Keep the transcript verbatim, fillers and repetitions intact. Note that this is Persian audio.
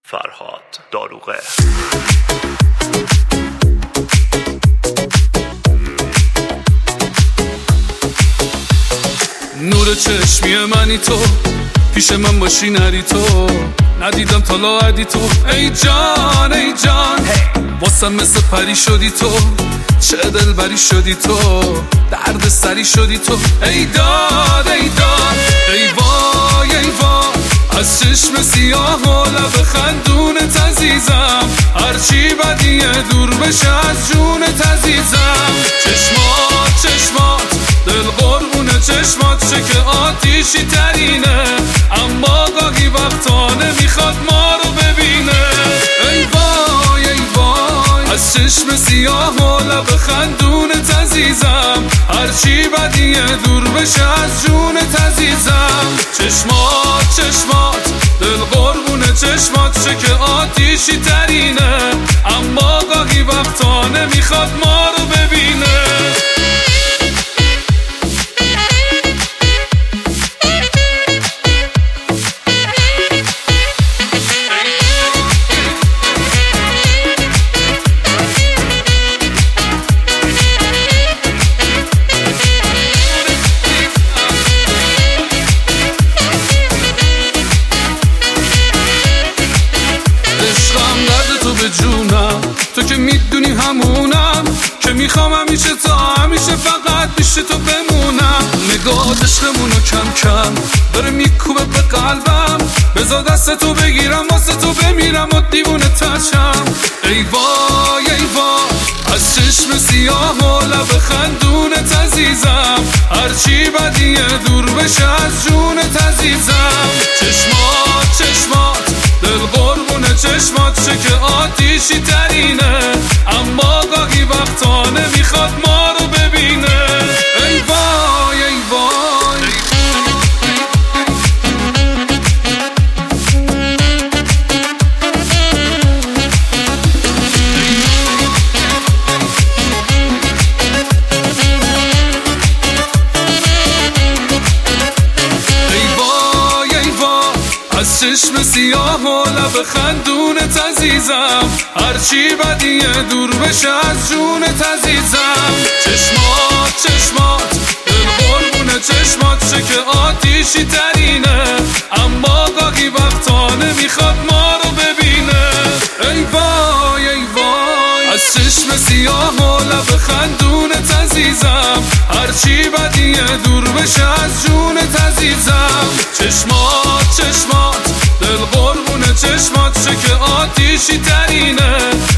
فرهاد داروغه. نور چشمی منی تو، پیش من باشی نری تو، ندیدم تا لاعدی تو، ای جان ای جان واسم مثل پری شدی تو، چه دلبری شدی تو، درد سری شدی تو، ای داد ای داد ای وای ای وای از چشم سیاه و لب خندونت عزیزم، هرچی بدیه دور بشه از جونت عزیزم. چشمات چشمات دل قربونه چشمات چه که آتیشی ترینه، اما گاهی وقتا نمیخواد ما رو ببینه. ای وای ای وای از چشم سیاه و لب خندونت عزیزم، هرچی بدیه دور بشه از جونت عزیزم. چشمات چشمات دل قربونه چشمات چه که آتیشی ترینه، اما گاهی وقتا نمیخواد ما رو ببینه. جونم تو که میدونی همونم که میخوام همیشه تا همیشه فقط پیش تو بمونم. نگاه عشقمونو کم کم داره میکوبه به قلبم، بذار دست تو بگیرم واسه تو بمیرم و دیوونه ترشم. ای وای ای وای از چشم سیاه و لب خندونت عزیزم، هرچی بدیه دور بشه از جونت عزیزم. چشمات چشمات دل قربونه چشمات چه که آتیشی ترینه، اما گاهی وقتا نمیخواد ما رو ببینه. ای وای ای وای از چشم سیاه و لب خندونت عزیزم، هرچی بدیه دور بشه از جونت عزیزم. چشمات چشمات دل قربونه چشمات چه که آتیشی ترینه، اما گاهی وقتا نمیخواد ما رو ببینه. ای وای ای وای از چشم سیاه و لب خندونت عزیزم، هرچی بدیه دور بشه از جونت عزیزم. چشمات چشمات دل قربونه چشمات چه که آتیشی ترینه،